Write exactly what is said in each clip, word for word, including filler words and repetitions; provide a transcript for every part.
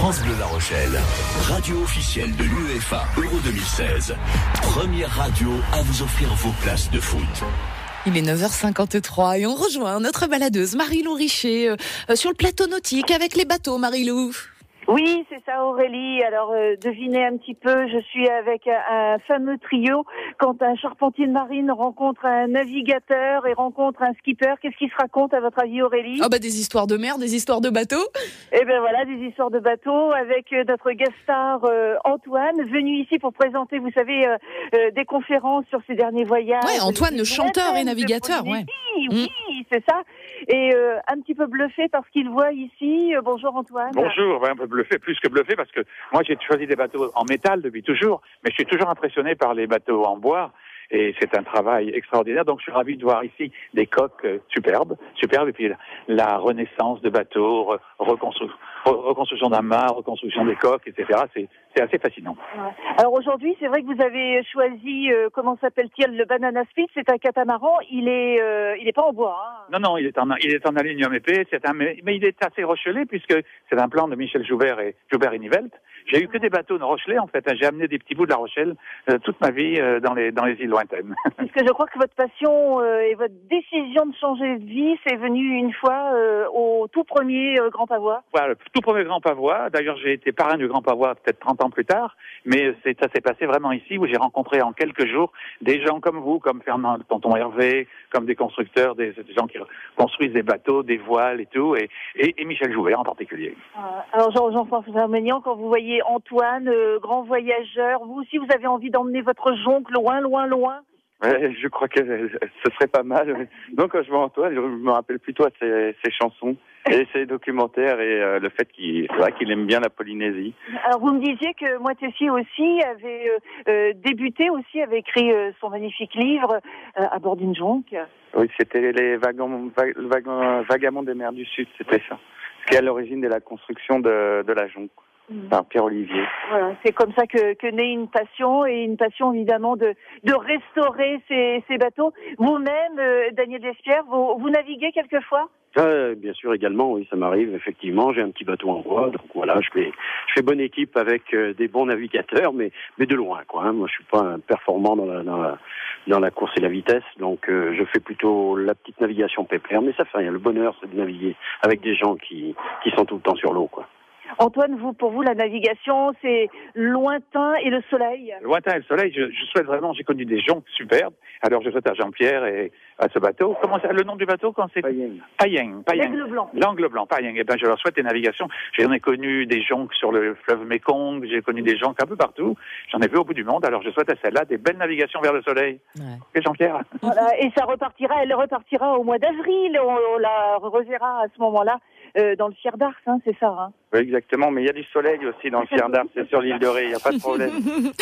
France Bleu La Rochelle, radio officielle de l'UEFA Euro deux mille seize. Première radio à vous offrir vos places de foot. Il est neuf heures cinquante-trois et on rejoint notre baladeuse Marie-Lou Richer euh, sur le plateau nautique avec les bateaux, Marie-Lou. Oui, c'est ça Aurélie. Alors euh, devinez un petit peu, je suis avec un, un fameux trio. Quand un charpentier de marine rencontre un navigateur et rencontre un skipper, qu'est-ce qui se raconte à votre avis Aurélie ? Ah bah des histoires de mer, des histoires de bateaux. Eh ben voilà, des histoires de bateaux avec notre guest star euh, Antoine, venu ici pour présenter, vous savez, euh, euh, des conférences sur ses derniers voyages. Ouais, Antoine, le chanteur et navigateur, ouais. Oui, oui, mmh. c'est ça. Et euh, un petit peu bluffé par ce qu'il voit ici. Euh, bonjour Antoine. Bonjour, ouais, un peu bluffé, plus que bluffé, parce que moi j'ai choisi des bateaux en métal depuis toujours, mais je suis toujours impressionné par les bateaux en bois. Et c'est un travail extraordinaire. Donc, je suis ravi de voir ici des coques euh, superbes, superbes, et puis la, la renaissance de bateaux, re, reconstru, re, reconstruction d'un mât, reconstruction des coques, et cetera. C'est, c'est assez fascinant. Ouais. Alors aujourd'hui, c'est vrai que vous avez choisi, euh, comment s'appelle-t-il, le Banana Split. C'est un catamaran. Il est, euh, il est pas en bois. Hein. Non, non, il est en, il est en aluminium épais. C'est un, mais, mais il est assez rochelé puisque c'est un plan de Michel Joubert et Joubert et Nivelt. J'ai eu que des bateaux de Rochelais, en fait. J'ai amené des petits bouts de la Rochelle euh, toute ma vie euh, dans les dans les îles lointaines. Parce que je crois que votre passion euh, et votre décision de changer de vie, c'est venu une fois euh, au tout premier euh, Grand Pavois. Voilà, le tout premier Grand Pavois. D'ailleurs, j'ai été parrain du Grand Pavois peut-être trente ans plus tard. Mais c'est, ça s'est passé vraiment ici, où j'ai rencontré en quelques jours des gens comme vous, comme Fernand, tonton Hervé, comme des constructeurs, des, des gens qui construisent des bateaux, des voiles et tout, et, et, et Michel Joubert en particulier. Euh, alors Jean, Jean-François Maignan, quand vous voyez Antoine, euh, grand voyageur, vous aussi vous avez envie d'emmener votre jonque loin, loin, loin. Ouais, je crois que ce serait pas mal. Donc quand je vois Antoine, je me rappelle plutôt de ses, ses chansons et ses documentaires et euh, le fait qu'il, c'est vrai qu'il aime bien la Polynésie. Alors vous me disiez que Moitessier aussi avait euh, euh, débuté aussi, avait écrit euh, son magnifique livre euh, à bord d'une jonque. Oui, c'était les wagons, vag, wagons, Vagamons des mers du Sud, c'était ça. Ce qui est à l'origine de la construction de, de la jonque. Par Pierre Olivier. Voilà, c'est comme ça que, que naît une passion, et une passion évidemment de, de restaurer ces, ces bateaux. Vous-même, euh, Daniel Despierres, vous, vous naviguez quelquefois ? Euh, bien sûr, également, oui, ça m'arrive, effectivement. J'ai un petit bateau en bois, donc voilà, je fais, je fais bonne équipe avec euh, des bons navigateurs, mais, mais de loin, quoi. Hein. Moi, je suis pas un performant dans la, dans la, dans la course et la vitesse, donc euh, je fais plutôt la petite navigation pépère, mais ça fait rien. Le bonheur, c'est de naviguer avec des gens qui, qui sont tout le temps sur l'eau, quoi. Antoine, vous, pour vous, la navigation, c'est lointain et le soleil. Lointain et le soleil, je, je souhaite vraiment, j'ai connu des jonques superbes. Alors, je souhaite à Jean-Pierre et à ce bateau. Comment c'est le nom du bateau quand c'est Payeng. Payeng. L'aigle blanc. L'angle blanc, Payeng. Eh ben, je leur souhaite des navigations. J'en ai connu des jonques sur le fleuve Mékong, j'ai connu des jonques un peu partout. J'en ai vu au bout du monde. Alors, je souhaite à celle-là des belles navigations vers le soleil. Ouais. Et Jean-Pierre. Voilà, et ça repartira, elle repartira au mois d'avril. On, on la reverra à ce moment-là euh, dans le Fier d'Ars, hein, c'est ça, hein. Oui, exactement, mais il y a du soleil aussi dans le Fier d'Ars, c'est sur l'île de Ré, il n'y a pas de problème.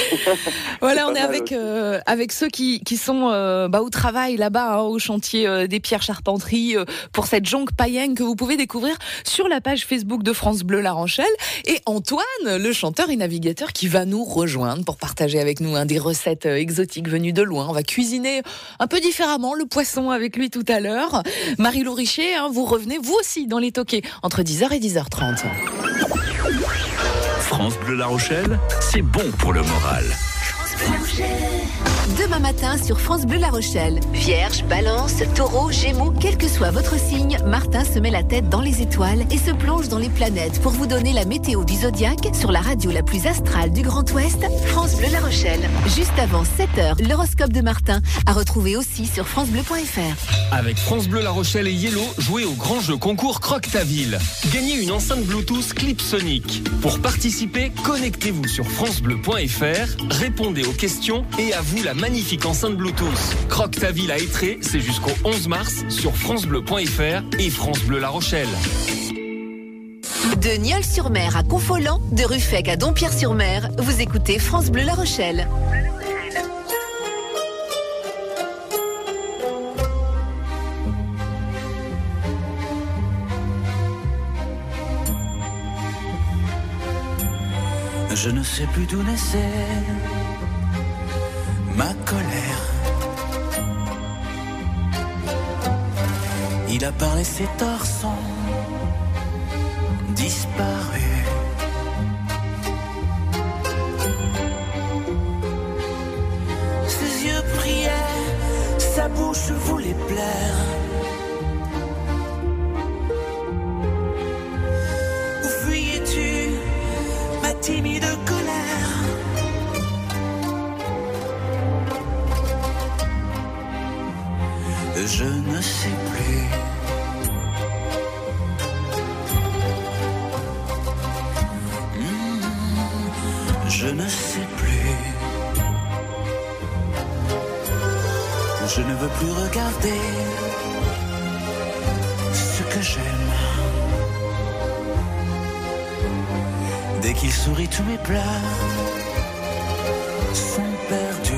Voilà, on est avec euh, avec ceux qui qui sont euh, bah, au travail là-bas, hein, au chantier euh, des Pierres Charpenterie euh, pour cette jonque Payeng que vous pouvez découvrir sur la page Facebook de France Bleu La Rochelle. Et Antoine, le chanteur et navigateur, qui va nous rejoindre pour partager avec nous hein, des recettes euh, exotiques venues de loin. On va cuisiner un peu différemment le poisson avec lui tout à l'heure. Marie-Lou Richer, hein, vous revenez vous aussi dans les toquets entre dix heures et dix heures trente. France Bleu La Rochelle, c'est bon pour le moral. Demain matin sur France Bleu La Rochelle. Vierge, Balance, Taureau, Gémeaux, quel que soit votre signe, Martin se met la tête dans les étoiles et se plonge dans les planètes pour vous donner la météo du zodiaque sur la radio la plus astrale du Grand Ouest, France Bleu La Rochelle. Juste avant sept heures, l'horoscope de Martin, à retrouver aussi sur francebleu point f r. Avec France Bleu La Rochelle et Yellow, jouez au grand jeu concours Croque ta ville. Gagnez une enceinte Bluetooth Clip Sonic. Pour participer, connectez-vous sur francebleu point f r, répondez aux questions et à vous la magnifique enceinte Bluetooth. Croque ta ville à Étré, c'est jusqu'au onze mars sur francebleu point f r et France Bleu La Rochelle. De Nieul-sur-Mer à Confolens, de Ruffec à Dompierre-sur-Mer, vous écoutez France Bleu La Rochelle. Je ne sais plus d'où naissait ma colère. Il a parlé ses torsons disparus. déplaire. Où fuyais-tu, ma timide colère? Je ne sais plus. Mmh, je ne sais plus. Je ne veux plus regarder ce que j'aime. Dès qu'il sourit, tous mes pleurs sont perdus.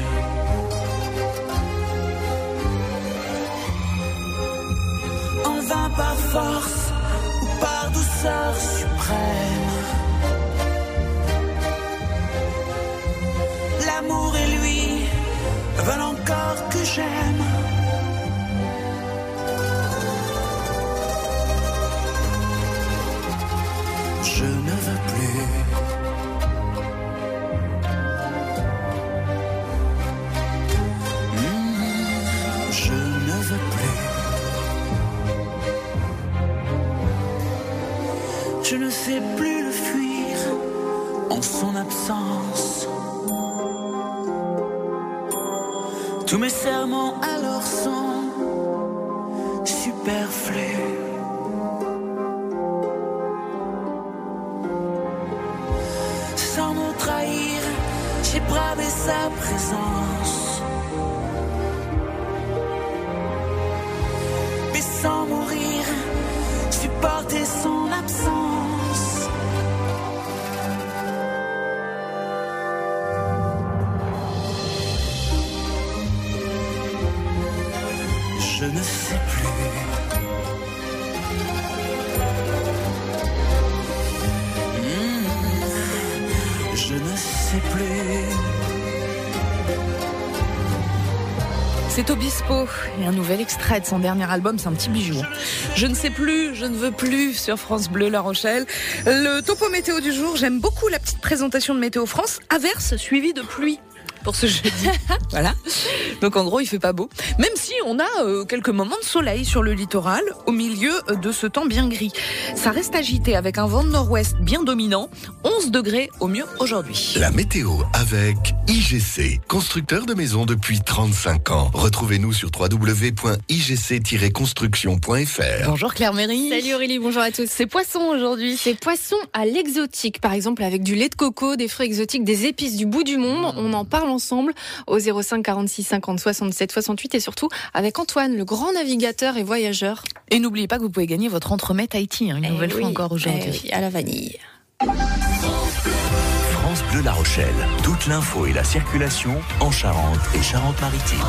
En vain par force ou par douceur suprême, l'amour et lui veulent encore que j'aime. Je ne veux plus. Mmh, je ne veux plus. Je ne sais plus le fuir en son absence. Tous mes serments alors sont superflus. Sans me trahir, j'ai bravé sa présence. Mais sans mourir, supporter son absence. Je ne sais plus. Mmh, je ne sais plus. C'est Obispo et un nouvel extrait de son dernier album, c'est un petit bijou. Je ne sais plus, je ne veux plus sur France Bleu La Rochelle. Le topo météo du jour, j'aime beaucoup la petite présentation de Météo France. Averse suivie de pluie pour ce jeudi. Voilà. Donc en gros, il fait pas beau. Même si on a euh, quelques moments de soleil sur le littoral, au milieu de ce temps bien gris. Ça reste agité avec un vent de nord-ouest bien dominant. onze degrés au mieux aujourd'hui. La météo avec I G C, constructeur de maisons depuis trente-cinq ans. Retrouvez-nous sur w w w point i g c tiret construction point f r. Bonjour Claire Méry. Salut Aurélie, bonjour à tous. C'est poisson aujourd'hui. C'est poisson à l'exotique, par exemple avec du lait de coco, des fruits exotiques, des épices du bout du monde. On en parle ensemble au zéro cinq quarante-six cinquante soixante-sept soixante-huit et surtout avec Antoine, le grand navigateur et voyageur. Et n'oubliez pas que vous pouvez gagner votre entremets Tahiti, hein, une eh nouvelle oui, fois encore aujourd'hui. Eh, à la vanille. France Bleu La Rochelle, toute l'info et la circulation en Charente et Charente-Maritime.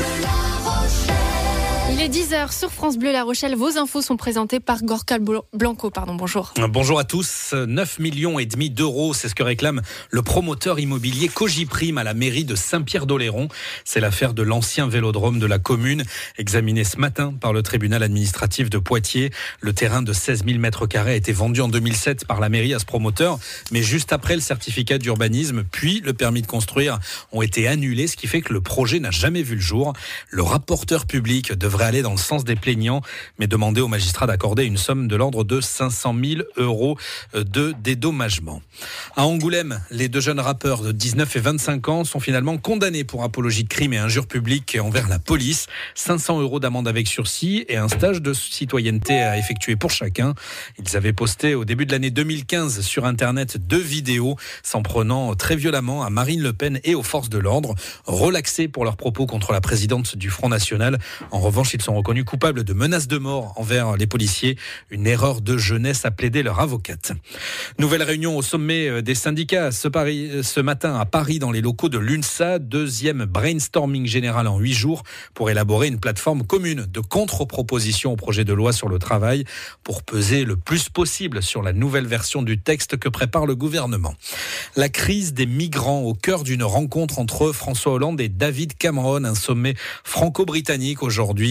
Il est dix heures sur France Bleu La Rochelle. Vos infos sont présentées par Gorka Blanco. Pardon, bonjour. Bonjour à tous. neuf millions et demi d'euros, c'est ce que réclame le promoteur immobilier Cogiprime à la mairie de Saint-Pierre-d'Oléron. C'est l'affaire de l'ancien vélodrome de la commune, examiné ce matin par le tribunal administratif de Poitiers. Le terrain de seize mille mètres carrés a été vendu en deux mille sept par la mairie à ce promoteur, mais juste après le certificat d'urbanisme, puis le permis de construire ont été annulés, ce qui fait que le projet n'a jamais vu le jour. Le rapporteur public devrait aller dans le sens des plaignants, mais demander au magistrat d'accorder une somme de l'ordre de cinq cent mille euros de dédommagement. À Angoulême, les deux jeunes rappeurs de dix-neuf et vingt-cinq ans sont finalement condamnés pour apologie de crime et injure publique envers la police. cinq cents euros d'amende avec sursis et un stage de citoyenneté à effectuer pour chacun. Ils avaient posté au début de l'année deux mille quinze sur Internet deux vidéos s'en prenant très violemment à Marine Le Pen et aux forces de l'ordre, relaxés pour leurs propos contre la présidente du Front National. En revanche, ils sont reconnus coupables de menaces de mort envers les policiers. Une erreur de jeunesse, a plaidé leur avocate. Nouvelle réunion au sommet des syndicats ce, Paris, ce matin à Paris dans les locaux de l'UNSA. Deuxième brainstorming général en huit jours pour élaborer une plateforme commune de contre-propositions au projet de loi sur le travail pour peser le plus possible sur la nouvelle version du texte que prépare le gouvernement. La crise des migrants au cœur d'une rencontre entre François Hollande et David Cameron, un sommet franco-britannique aujourd'hui.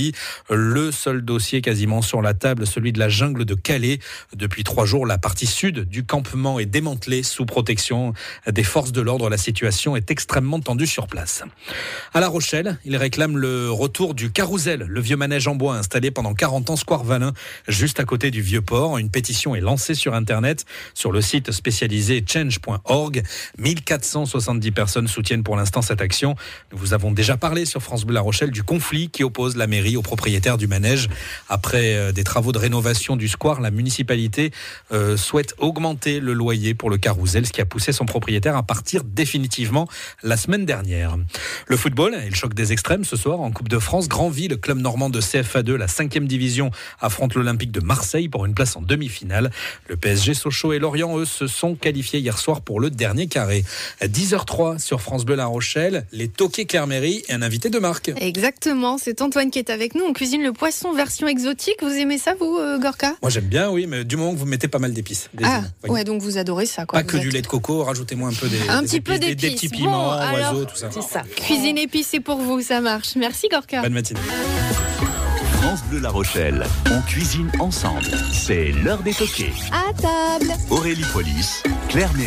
vendredi. Le seul dossier quasiment sur la table, celui de la jungle de Calais. Depuis trois jours, la partie sud du campement est démantelée sous protection des forces de l'ordre. La situation est extrêmement tendue sur place. À La Rochelle, ils réclament le retour du Carousel, le vieux manège en bois installé pendant quarante ans square Valin, juste à côté du Vieux-Port. Une pétition est lancée sur Internet, sur le site spécialisé change point org. mille quatre cent soixante-dix personnes soutiennent pour l'instant cette action. Nous vous avons déjà parlé sur France Bleu La Rochelle du conflit qui oppose la mairie aux propriétaires du manège. Après des travaux de rénovation du square, la municipalité euh, souhaite augmenter le loyer pour le Carousel, ce qui a poussé son propriétaire à partir définitivement la semaine dernière. Le football et le choc des extrêmes ce soir en Coupe de France. Grandville, le club normand de C F A deux, la cinquième division, affronte l'Olympique de Marseille pour une place en demi-finale. Le P S G, Sochaux et Lorient, eux, se sont qualifiés hier soir pour le dernier carré. À dix heures zéro trois sur France Bleu La Rochelle, les toqués Claire-Méry et un invité de marque. Exactement, c'est Antoine qui est avec nous. On cuisine le poisson version exotique. Vous aimez ça, vous, euh, Gorka ? Moi, j'aime bien, oui, mais du moment que vous mettez pas mal d'épices. Ah, ouais, donc vous adorez ça, quoi. Pas que êtes... du lait de coco, rajoutez-moi un peu des, un des petit épices, peu d'épices. Des, des petits piments, bon, alors, oiseaux, tout ça. C'est ça. Cuisine épicée pour vous, ça marche. Merci, Gorka. Bonne matinée. France Bleu La Rochelle, on cuisine ensemble. C'est l'heure des toqués. À table. Aurélie Polis, Claire-Méry.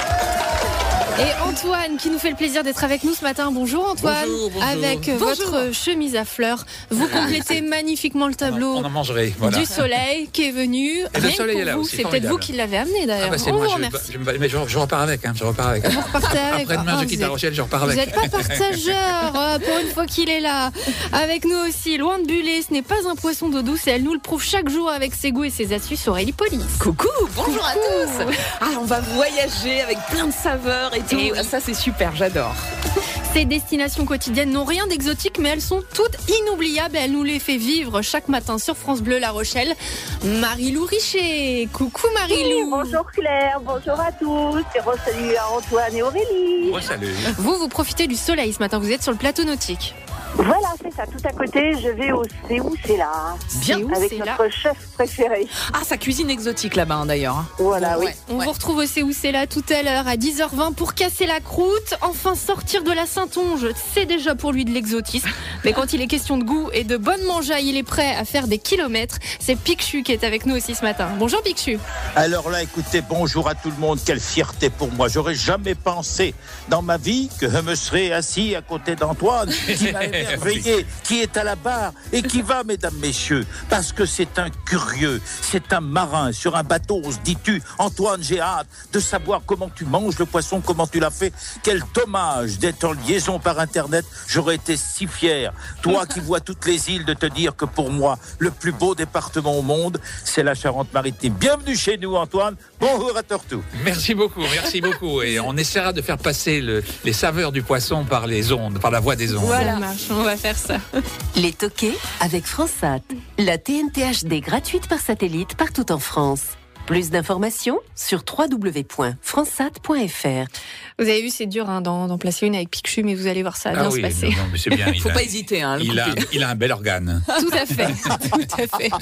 Et Antoine qui nous fait le plaisir d'être avec nous ce matin. Bonjour Antoine. Bonjour, bonjour. Avec Bonjour. votre chemise à fleurs, vous complétez magnifiquement le tableau on en mangerait, voilà. du soleil qui est venu. Et le soleil est là vous. aussi, C'est peut-être vous qui l'avez amené d'ailleurs. Ah bah c'est on moi, vous je, remercie. je, je, mais je, je repars avec, hein, je repars avec. Vous repartez avec. Après-demain, oh, je quitte La Rochelle, je repars vous avec. Vous n'êtes pas partageur euh, pour une fois qu'il est là. Avec nous aussi, loin de buller, ce n'est pas un poisson d'eau douce et elle nous le prouve chaque jour avec ses goûts et ses astuces. Aurélie Polis. Coucou, bonjour Coucou. à tous. Ah, on va voyager avec plein de saveurs et tout. Et oui. Ça, c'est super, j'adore. Ces destinations quotidiennes n'ont rien d'exotique, mais elles sont toutes inoubliables et elle nous les fait vivre chaque matin sur France Bleu La Rochelle. Marie-Lou Richet. Coucou Marie-Lou. Oui, bonjour Claire, bonjour à tous. Et re-salut à Antoine et Aurélie. Moi, salut. Vous, vous profitez du soleil ce matin, vous êtes sur le plateau nautique. Voilà, c'est ça, tout à côté, je vais au C'est où c'est là. Bien, où, avec c'est notre là. chef préféré. Ah, sa cuisine exotique là-bas hein, d'ailleurs. Voilà, Bon, oui. ouais. On Ouais. vous retrouve au C'est où c'est là tout à l'heure à dix heures vingt pour casser la croûte, enfin sortir de la Saintonge. C'est déjà pour lui de l'exotisme, mais quand il est question de goût et de bonne mangeaille, il est prêt à faire des kilomètres. C'est Picshu qui est avec nous aussi ce matin. Bonjour Picshu. Alors là, écoutez, bonjour à tout le monde. Quelle fierté pour moi. J'aurais jamais pensé dans ma vie que je me serais assis à côté d'Antoine, qui m'a émerveillé, qui est à la barre et qui va, mesdames, messieurs, parce que c'est un curieux, c'est un marin sur un bateau. On se dit-tu, Antoine, j'ai hâte de savoir comment tu manges le poisson, comment tu l'as fait. Quel dommage d'être en liaison par Internet. J'aurais été si fier, toi qui vois toutes les îles, de te dire que pour moi, le plus beau département au monde, c'est la Charente-Maritime. Bienvenue chez nous, Antoine. Bonjour à Tortou. Merci beaucoup, merci beaucoup. Et on essaiera de faire passer le, les saveurs du poisson par les ondes, par la voix des ondes. Voilà, on va faire ça. Les toqués avec FranceSat. La T N T H D gratuite par satellite partout en France. Plus d'informations sur w w w point francesat point f r. Vous avez vu, c'est dur hein, d'en, d'en placer une avec Picshu, mais vous allez voir, ça va bien ah se oui, passer. Non, non, mais c'est bien. Il ne faut a, pas hésiter. Hein, il, a, il a un bel organe. Tout à fait, tout à fait.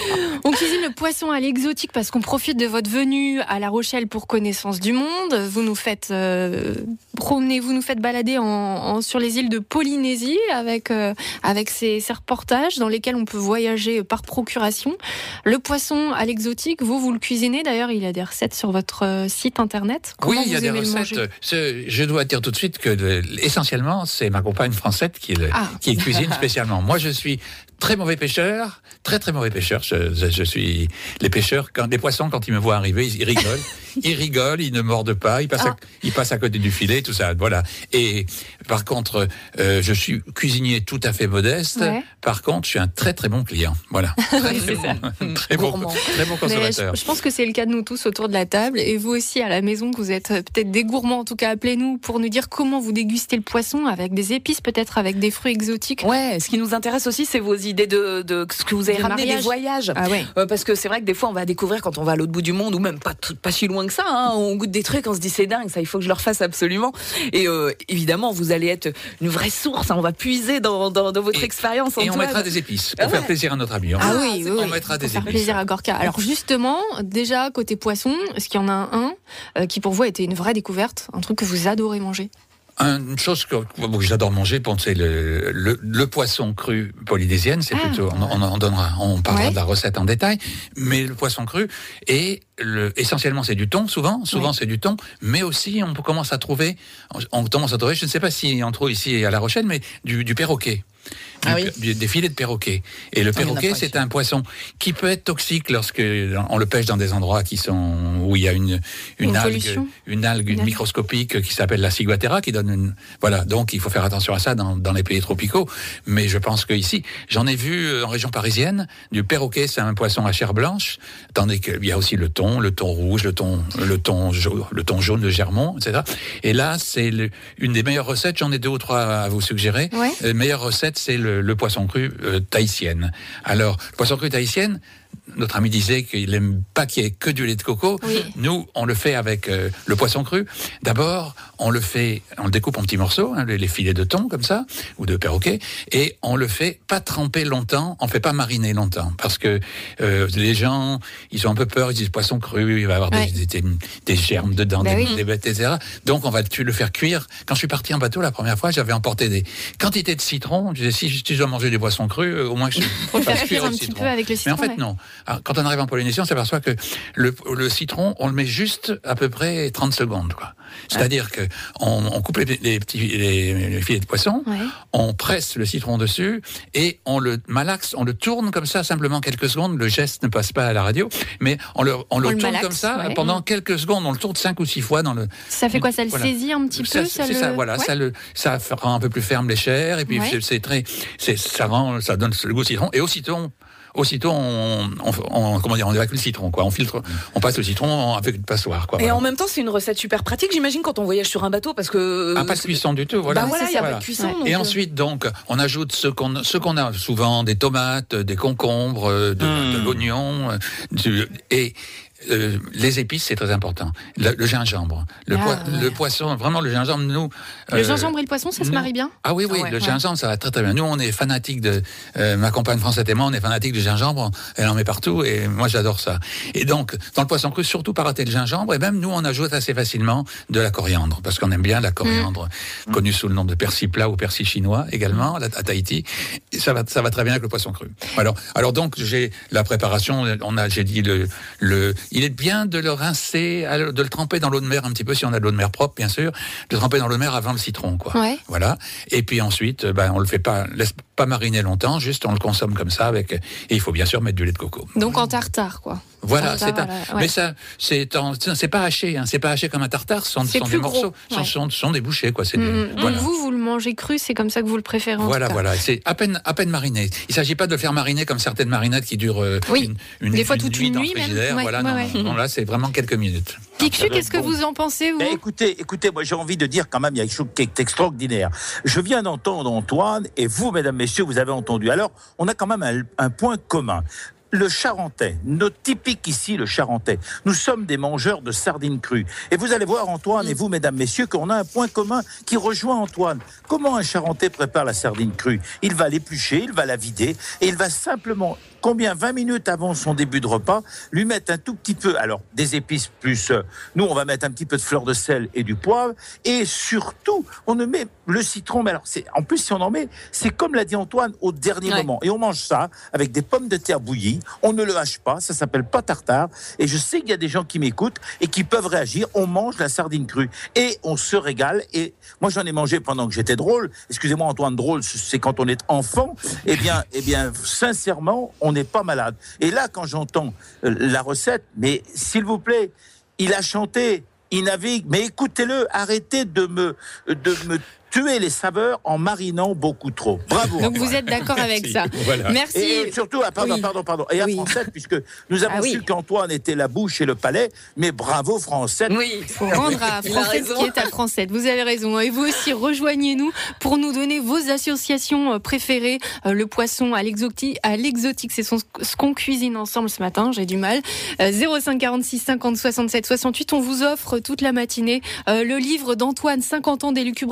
On cuisine le poisson à l'exotique parce qu'on profite de votre venue à La Rochelle pour connaissance du monde. Vous nous faites euh, promener, vous nous faites balader en, en, sur les îles de Polynésie avec, euh, avec ces, ces reportages dans lesquels on peut voyager par procuration. Le poisson à l'exotique, vous, vous le cuisinez. D'ailleurs, il y a des recettes sur votre euh, site internet. Comment oui, il y a vous des aimez le recettes. manger ? Ce, je dois dire tout de suite que de, essentiellement, c'est ma compagne Francette qui, le, Ah. qui cuisine spécialement. Moi, je suis très mauvais pêcheur, très très mauvais pêcheur. Je, je, je suis les pêcheurs, quand les poissons, quand ils me voient arriver, ils, ils rigolent, ils rigolent, ils ne mordent pas, ils passent, ah. à, ils passent à côté du filet, tout ça. Voilà. Et par contre, euh, je suis cuisinier tout à fait modeste. Ouais. Par contre, je suis un très très bon client. Voilà. Très, oui, très, bon, très, bon, très bon consommateur. Je, je pense que c'est le cas de nous tous autour de la table et vous aussi à la maison, vous êtes peut-être des gourmands. En tout cas, appelez-nous pour nous dire comment vous dégustez le poisson avec des épices, peut-être avec des fruits exotiques. Ouais, ce qui nous intéresse aussi, c'est vos idées de, de ce que vous avez de ramené mariage. des voyages. Ah ouais. Euh, parce que c'est vrai que des fois, on va découvrir quand on va à l'autre bout du monde ou même pas, tout, pas si loin que ça. Hein, on goûte des trucs, on se dit c'est dingue, ça, il faut que je le refasse absolument. Et euh, évidemment, vous allez être une vraie source. Hein, on va puiser dans, dans, dans votre et, expérience. Et Antoine. on mettra des épices pour ah faire ouais. plaisir à notre ami. Ah oui, oui, on oui. mettra pour des faire épices. plaisir à Gorka. Alors justement, déjà côté poisson, est-ce qu'il y en a un euh, qui pour vous a été une vraie découverte, un truc que vous adorez manger? Une chose que, que j'adore manger, bon, c'est le, le, le poisson cru polydésienne. C'est ah, plutôt, on, on en donnera, on parlera ouais. de la recette en détail. Mais le poisson cru et le, essentiellement c'est du thon. Souvent, souvent ouais. c'est du thon. Mais aussi, on commence à trouver, on commence à trouver, je ne sais pas si on trouve ici à La Rochelle, mais du, du perroquet. Ah du, oui. Des filets de perroquet. Et le perroquet, c'est un poisson qui peut être toxique lorsque on le pêche dans des endroits qui sont où il y a une une, une algue, une algue une microscopique qui s'appelle la ciguatera, qui donne une voilà. Donc il faut faire attention à ça dans, dans les pays tropicaux. Mais je pense que ici, j'en ai vu en région parisienne du perroquet, c'est un poisson à chair blanche. Tandis qu'il y a aussi le thon, le thon rouge, le thon le thon le thon jaune de Germont, et cetera. Et là, c'est le, une des meilleures recettes. J'en ai deux ou trois à vous suggérer. Ouais. Euh, meilleure recette, c'est le Le, le poisson cru euh, tahitienne. Alors, le poisson cru tahitienne, notre ami disait qu'il n'aime pas qu'il y ait que du lait de coco. Oui. Nous, on le fait avec euh, le poisson cru. D'abord, on le fait, on le découpe en petits morceaux, hein, les, les filets de thon comme ça, ou de perroquet, et on le fait pas tremper longtemps, on fait pas mariner longtemps, parce que euh, les gens, ils ont un peu peur, ils disent poisson cru, il va y avoir ouais. des, des, des germes dedans, ben des, oui. des bêtes, et cetera. Donc, on va le faire cuire. Quand je suis parti en bateau la première fois, j'avais emporté des quantités de citron. Je disais, si, si je dois manger du poisson cru, au moins que je fasse cuire un petit peu avec le citron. Mais en fait, ouais. non. Alors, quand on arrive en Polynésie, on s'aperçoit que le, le citron, on le met juste à peu près trente secondes, quoi. C'est-à-dire que on, on coupe les, les petits les, les filets de poisson, ouais. on presse le citron dessus et on le malaxe, on le tourne comme ça simplement quelques secondes. Le geste ne passe pas à la radio, mais on le on, on le, le tourne malaxe, comme ça ouais. pendant quelques secondes. On le tourne cinq ou six fois dans le. Ça fait quoi? Ça le voilà. saisit un petit ça, peu. Ça c'est le... ça, voilà, ouais. ça le ça rend un peu plus ferme les chairs et puis ouais. c'est, c'est très, c'est ça rend, ça donne le goût de citron et aussitôt. Aussitôt, on, on, on, comment dire, on évacue le citron, quoi. On filtre, on passe le citron avec une passoire, quoi. Et voilà. En même temps, c'est une recette super pratique, j'imagine, quand on voyage sur un bateau, parce que ah, pas de cuisson du tout, voilà. Bah voilà, il y a voilà. pas de cuisson. Ouais. Et euh... ensuite, donc, on ajoute ce qu'on, ce qu'on a souvent, des tomates, des concombres, de, mmh. de l'oignon, du, et Euh, les épices, c'est très important. Le, le gingembre, le, ah, poi- ouais. le poisson, vraiment le gingembre, nous... Le euh, gingembre et le poisson, ça nous, se marie bien? Ah oui, oui, ah ouais, le ouais. gingembre, ça va très très bien. Nous, on est fanatiques de... Euh, ma compagne Francette et moi, on est fanatiques du gingembre, elle en met partout, et moi, j'adore ça. Et donc, dans le poisson cru, surtout pas rater le gingembre, et même nous, on ajoute assez facilement de la coriandre, parce qu'on aime bien la coriandre, mmh. connue sous le nom de persil plat ou persil chinois, également, à Tahiti. Et ça va, ça va très bien avec le poisson cru. Alors, alors donc, j'ai la préparation, on a, j'ai dit le... le il est bien de le rincer, de le tremper dans l'eau de mer un petit peu, si on a de l'eau de mer propre, bien sûr, de le tremper dans l'eau de mer avant le citron, quoi. Ouais. Voilà. Et puis ensuite, ben, on le fait pas, laisse pas mariner longtemps, juste on le consomme comme ça avec, et il faut bien sûr mettre du lait de coco. Donc en tartare, quoi. Voilà, tartare, c'est un, voilà. Ouais. mais ça, c'est, en, c'est pas haché, hein, c'est pas haché comme un tartare, ce sont, sont des gros. morceaux, ce ouais. sont, sont des bouchées, quoi. C'est mmh. des, voilà. Donc vous, vous le mangez cru, c'est comme ça que vous le préférez. En voilà, tout cas. voilà, c'est à peine, à peine mariné. Il s'agit pas de le faire mariner comme certaines marinades qui durent euh, oui. une, une, des fois une toute nuit une dans nuit le frigidaire. même. Voilà, ouais, non, ouais. non, non, là, c'est vraiment quelques minutes. Pichu, qu'est-ce que vous en pensez, vous? Ben, écoutez, écoutez, moi j'ai envie de dire quand même, il y a quelque chose qui est extraordinaire. Je viens d'entendre Antoine, et vous, mesdames, messieurs, vous avez entendu. Alors, on a quand même un, un point commun. Le Charentais, notre typique ici, le Charentais. Nous sommes des mangeurs de sardines crues. Et vous allez voir, Antoine, et vous, mesdames, messieurs, qu'on a un point commun qui rejoint Antoine. Comment un Charentais prépare la sardine crue? Il va l'éplucher, il va la vider, et il va simplement... Combien vingt minutes avant son début de repas, lui mettre un tout petit peu, alors des épices plus, euh, nous on va mettre un petit peu de fleur de sel et du poivre, et surtout on ne met le citron, mais alors c'est, en plus si on en met, c'est comme l'a dit Antoine au dernier ouais. moment, et on mange ça avec des pommes de terre bouillies, on ne le hache pas, ça s'appelle pas tartare, et je sais qu'il y a des gens qui m'écoutent et qui peuvent réagir, on mange la sardine crue, et on se régale, et moi j'en ai mangé pendant que j'étais drôle, excusez-moi Antoine, drôle c'est quand on est enfant, et eh bien, eh bien sincèrement, on on n'est pas malade. Et là, quand j'entends euh, la recette, mais s'il vous plaît, il a chanté, il navigue, mais écoutez-le, arrêtez de me, de me tuer les saveurs en marinant beaucoup trop. Bravo. Donc vous êtes d'accord avec ça. Voilà. Merci. Et surtout, ah, pardon, oui. pardon, pardon. Et à oui. Francette, puisque nous avons ah, su oui. qu'Antoine était la bouche et le palais, mais bravo Francette. Oui, il faut rendre à Francette ce qui est à Francette. Vous avez raison. Et vous aussi, rejoignez-nous pour nous donner vos associations préférées. Le poisson à l'exotique, à l'exotique, c'est son, ce qu'on cuisine ensemble ce matin. J'ai du mal. zéro cinq quarante-six cinquante soixante-sept soixante-huit. On vous offre toute la matinée le livre d'Antoine, cinquante ans d'élucubration.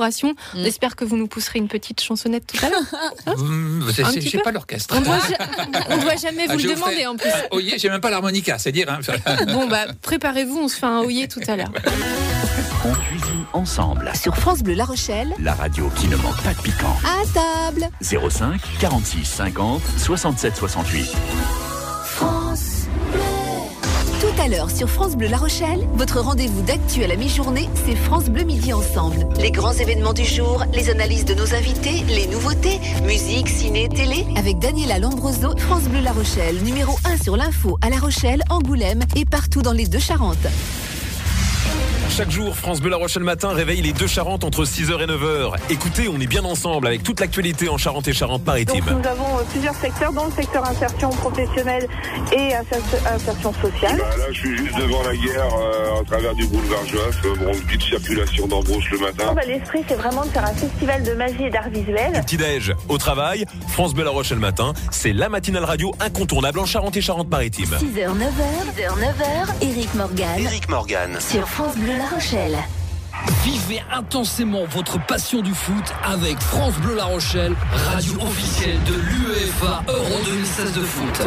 On espère que vous nous pousserez une petite chansonnette tout à l'heure. Hein c'est, c'est, j'ai pas l'orchestre. On ne doit jamais vous ah, le demander en plus. Ah, oyer, j'ai même pas l'harmonica, c'est dire. Hein. Bon, bah, préparez-vous, on se fait un oyer tout à l'heure. On cuisine ensemble. Sur France Bleu La Rochelle. La radio qui ne manque pas de piquant. À table. zéro cinq quarante-six cinquante soixante-sept soixante-huit. France Bleu. Tout à l'heure sur France Bleu La Rochelle, votre rendez-vous d'actu à la mi-journée, c'est France Bleu Midi Ensemble. Les grands événements du jour, les analyses de nos invités, les nouveautés, musique, ciné, télé. Avec Daniela Lombroso, France Bleu La Rochelle, numéro un sur l'info à La Rochelle, Angoulême et partout dans les deux Charentes. Chaque jour, France Bleu La Rochelle matin réveille les deux Charentes entre six heures et neuf heures. Écoutez, on est bien ensemble avec toute l'actualité en Charente et Charente-Maritime. Donc, nous avons euh, plusieurs secteurs, dans le secteur insertion professionnelle et insertion sociale. Bah, là, je suis juste devant la guerre, euh, à travers du boulevard Joffre, euh, bon, petite circulation d'embauche le matin. Bah, l'esprit, c'est vraiment de faire un festival de magie et d'art visuel. Du petit-déj au travail, France Bleu La Rochelle matin, c'est la matinale radio incontournable en Charente et Charente-Maritime. six heures neuf heures, six heures neuf heures, Éric Morgan. Éric Morgan. Sur France Bleu La Rochelle. Vivez intensément votre passion du foot avec France Bleu La Rochelle, radio officielle de l'UEFA Euro deux mille seize de foot.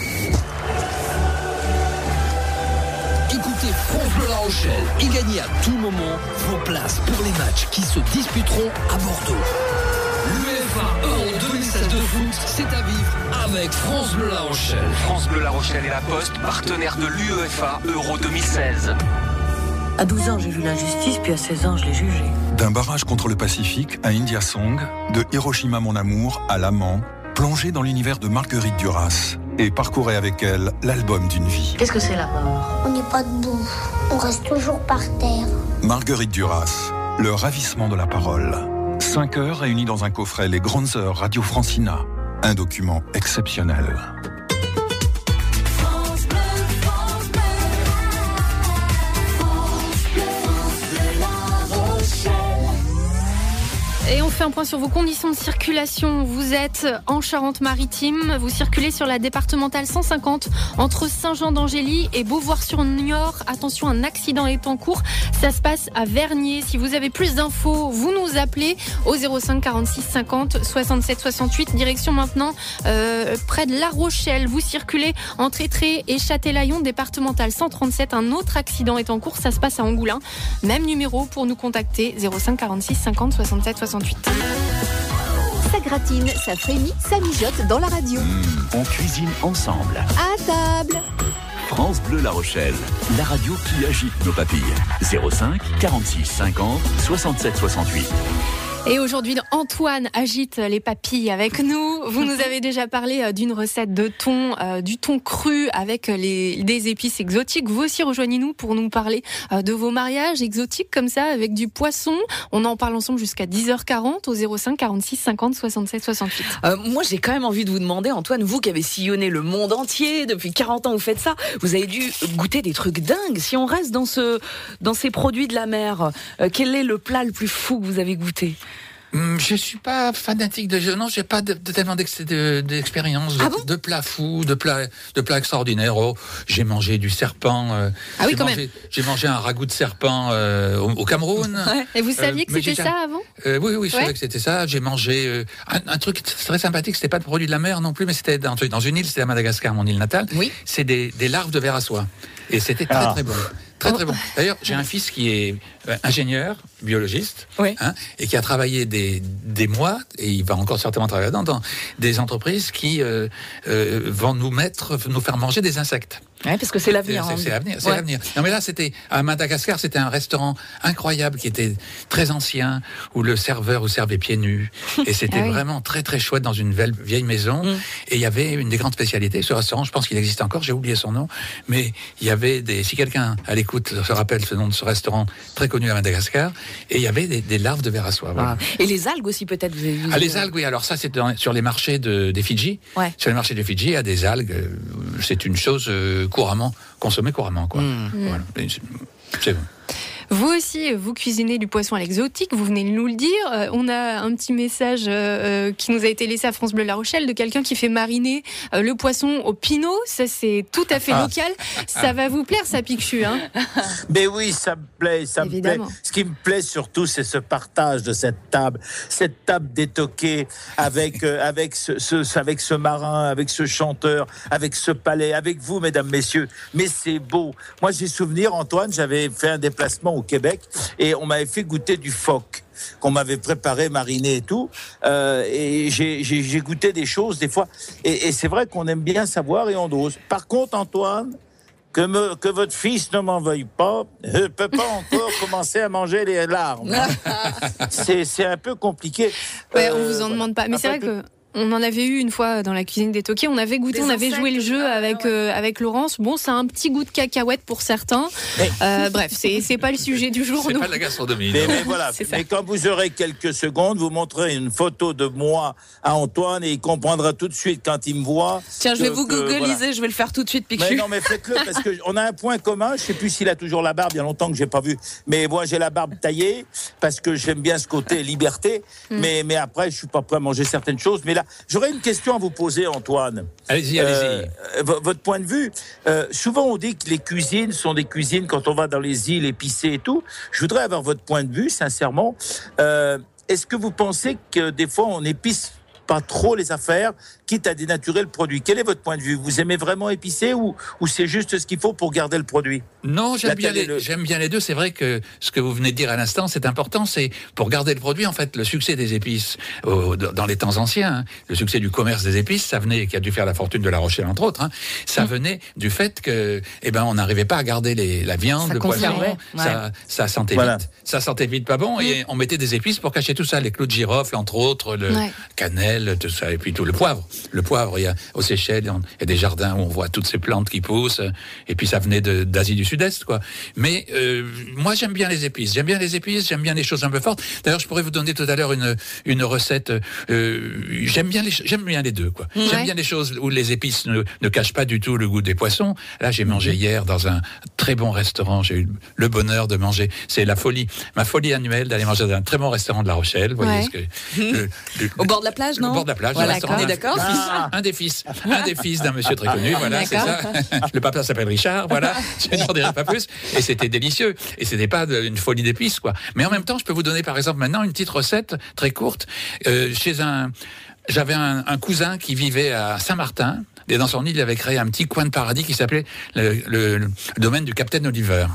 Écoutez France Bleu La Rochelle et gagnez à tout moment vos places pour les matchs qui se disputeront à Bordeaux. L'UEFA Euro deux mille seize de foot, c'est à vivre avec France Bleu La Rochelle. France Bleu La Rochelle et la Poste, partenaire de l'UEFA Euro deux mille seize. À douze ans, j'ai vu l'injustice, puis à seize ans, je l'ai jugé. D'un barrage contre le Pacifique à India Song, de Hiroshima mon amour à l'amant, plongez dans l'univers de Marguerite Duras et parcourez avec elle l'album d'une vie. Qu'est-ce que c'est la mort? On n'est pas debout, on reste toujours par terre. Marguerite Duras, le ravissement de la parole. Cinq heures réunies dans un coffret Les Grandes Heures Radio Francina. Un document exceptionnel. Et on fait un point sur vos conditions de circulation. Vous êtes en Charente-Maritime, vous circulez sur la départementale cent cinquante entre Saint-Jean-d'Angély et Beauvoir-sur-Niort. Attention, un accident est en cours. Ça se passe à Vernier. Si vous avez plus d'infos, vous nous appelez au zéro cinq quarante-six cinquante soixante-sept soixante-huit. Direction maintenant euh, près de La Rochelle. Vous circulez entre Étré et Châtelaillon, départementale cent trente-sept. Un autre accident est en cours. Ça se passe à Angoulins. Même numéro pour nous contacter, zéro cinq quarante-six cinquante soixante-sept soixante-huit. Ça gratine, ça frémit, ça mijote dans la radio. Mmh, on cuisine ensemble. À table. France Bleu La Rochelle, la radio qui agite nos papilles. zéro cinq quarante-six cinquante soixante-sept soixante-huit. Et aujourd'hui, Antoine agite les papilles avec nous. Vous nous avez déjà parlé d'une recette de thon, euh, du thon cru avec les, des épices exotiques. Vous aussi, rejoignez-nous pour nous parler euh, de vos mariages exotiques comme ça, avec du poisson. On en parle ensemble jusqu'à dix heures quarante au zéro cinq quarante-six cinquante soixante-sept soixante-huit. Euh, moi, j'ai quand même envie de vous demander, Antoine, vous qui avez sillonné le monde entier, depuis quarante ans, vous faites ça, vous avez dû goûter des trucs dingues. Si on reste dans, ce, dans ces produits de la mer, euh, quel est le plat le plus fou que vous avez goûté ? Je suis pas fanatique de jeu. Non, j'ai pas de, de, tellement d'ex, de, d'expérience, de, ah bon de plats fous, de plats, de plats extraordinaires. Oh, j'ai mangé du serpent. Euh, ah oui, j'ai quand mangé, même. J'ai mangé un ragoût de serpent euh, au, au Cameroun. Ouais. Et vous saviez euh, que c'était ça avant euh, Oui, oui, je ouais. savais que c'était ça. J'ai mangé euh, un, un truc très sympathique. C'était pas de produit de la mer non plus, mais c'était dans, dans une île. C'était à Madagascar, mon île natale. Oui. C'est des, des larves de ver à soie. Et c'était très ah. très bon. Très très bon. D'ailleurs, j'ai un fils qui est ingénieur, biologiste, oui. hein, et qui a travaillé des, des mois, et il va encore certainement travailler dans, dans des entreprises qui euh, euh, vont nous mettre, nous faire manger des insectes. Ouais, parce que c'est l'avenir. C'est, c'est l'avenir, c'est ouais. l'avenir. Non, mais là, c'était à Madagascar, c'était un restaurant incroyable qui était très ancien, où le serveur vous servait pieds nus, et c'était ah oui. vraiment très très chouette dans une vieille, vieille maison. Mm. Et il y avait une des grandes spécialités. Ce restaurant, je pense qu'il existe encore, j'ai oublié son nom, mais il y avait des. Si quelqu'un à l'écoute se rappelle ce nom de ce restaurant très connu à Madagascar, et il y avait des, des larves de ver à soie. Voilà. Ah. Et les algues aussi, peut-être. Vous avez vu ah, les algues, oui. Alors ça, c'est dans, sur les marchés de, des Fidji. Ouais. Sur les marchés des Fidji, il y a des algues. C'est une chose euh, couramment consommée couramment, quoi. Mmh. Voilà. C'est, c'est bon. Vous aussi, vous cuisinez du poisson à l'exotique, vous venez de nous le dire. Euh, on a un petit message euh, qui nous a été laissé à France Bleu La Rochelle de quelqu'un qui fait mariner euh, le poisson au pinot. Ça, c'est tout à fait Ah. local. Ça va vous plaire, ça, Pichu, hein? Mais oui, ça me plaît, ça Évidemment. me plaît. Ce qui me plaît surtout, c'est ce partage de cette table, cette table d'étoquée avec euh, avec ce, ce avec ce marin, avec ce chanteur, avec ce palais, avec vous, mesdames, messieurs. Mais c'est beau. Moi, j'ai souvenir, Antoine, j'avais fait un déplacement au Québec et on m'avait fait goûter du phoque qu'on m'avait préparé, mariné et tout. Euh, et j'ai, j'ai, j'ai goûté des choses des fois. Et, et c'est vrai qu'on aime bien savoir et on dose. Par contre, Antoine, que, me, que votre fils ne m'en veuille pas, je ne peux pas encore commencer à manger les larmes. c'est, c'est un peu compliqué. Ouais, Euh, on vous en demande pas. Mais c'est vrai que on en avait eu une fois dans la cuisine des Toqués. On avait goûté, Des on avait insectes, joué le jeu avec euh, avec Laurence. Bon, ça a un petit goût de cacahuète pour certains. Euh, bref, c'est c'est pas le sujet du jour. C'est nous. pas de la gastronomie. Mais, non. mais voilà. Mais quand vous aurez quelques secondes, vous montrez une photo de moi à Antoine et il comprendra tout de suite quand il me voit. Tiens, je vais que- vous que, googliser, voilà. je vais le faire tout de suite, Pichu. Mais non, mais faites-le parce qu'on a un point commun. Je sais plus s'il a toujours la barbe. Il y a longtemps que j'ai pas vu. Mais moi, j'ai la barbe taillée parce que j'aime bien ce côté liberté. Mm. Mais mais après, je suis pas prêt à manger certaines choses. Mais là, j'aurais une question à vous poser, Antoine. Allez-y, allez-y. Euh, v- votre point de vue. Euh, souvent, on dit que les cuisines sont des cuisines quand on va dans les îles épicées et tout. Je voudrais avoir votre point de vue, sincèrement. Euh, est-ce que vous pensez que des fois, on épice pas trop les affaires, quitte à dénaturer le produit? Quel est votre point de vue? Vous aimez vraiment épicé ou, ou c'est juste ce qu'il faut pour garder le produit? Non, j'aime La bien, télé, les, le- j'aime bien les deux. C'est vrai que ce que vous venez de dire à l'instant, c'est important. C'est pour garder le produit, en fait, le succès des épices au- dans les temps anciens, hein, le succès du commerce des épices, ça venait, qui a dû faire la fortune de La Rochelle, entre autres, hein, ça venait du fait que, eh ben, on n'arrivait pas à garder les, la viande, Ça le poisson. conservait, Ça, ouais. ça sentait Voilà. vite. Ça sentait vite pas bon. Et on mettait des épices pour cacher tout ça. Les clous de girofle, entre autres, le Ouais. cannelle, tout ça. Et puis tout le poivre. Le poivre, il y a, aux Seychelles, il y a des jardins où on voit toutes ces plantes qui poussent. Et puis ça venait de, d'Asie du Sud-Est, quoi. Mais euh, moi, j'aime bien les épices. J'aime bien les épices, j'aime bien les choses un peu fortes. D'ailleurs, je pourrais vous donner tout à l'heure une, une recette. Euh, j'aime bien les, j'aime bien les deux, quoi. Ouais. J'aime bien les choses où les épices ne, ne cachent pas du tout le goût des poissons. Là, j'ai mangé hier dans un très bon restaurant. J'ai eu le bonheur de manger. C'est la folie, ma folie annuelle d'aller manger dans un très bon restaurant de La Rochelle. Vous voyez Ouais. ce que, le- le- Au bord de la plage, non? Au bord de la plage. Voilà, le restaurant on est d'un- d'accord. d'un fils- Un des fils, un des fils d'un monsieur très connu. Voilà, c'est ça. D'accord. Le papa s'appelle Richard. Voilà. Je n'en dirai pas plus. Et c'était délicieux. Et c'était pas de- une folie d'épices, quoi. Mais en même temps, je peux vous donner, par exemple, maintenant une petite recette très courte euh, chez un. J'avais un, un cousin qui vivait à Saint-Martin. Et dans son île, il avait créé un petit coin de paradis qui s'appelait le, le- le domaine du Capitaine Oliver.